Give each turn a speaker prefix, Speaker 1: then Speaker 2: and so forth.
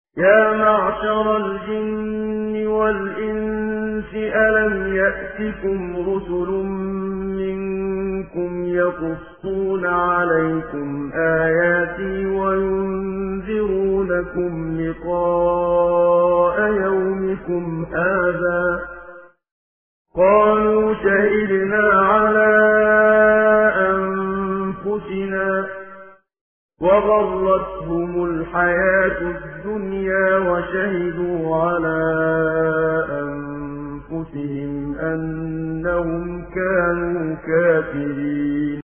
Speaker 1: يا معشر الجن والإنس ألم يأتكم رسل منكم يقصون عليكم آياتي وينذرونكم لقاء يومكم هذا قالوا شهدنا على أنفسنا وغرتهم الحياة الدنيا وشهدوا على أنفسهم أنهم كانوا كافرين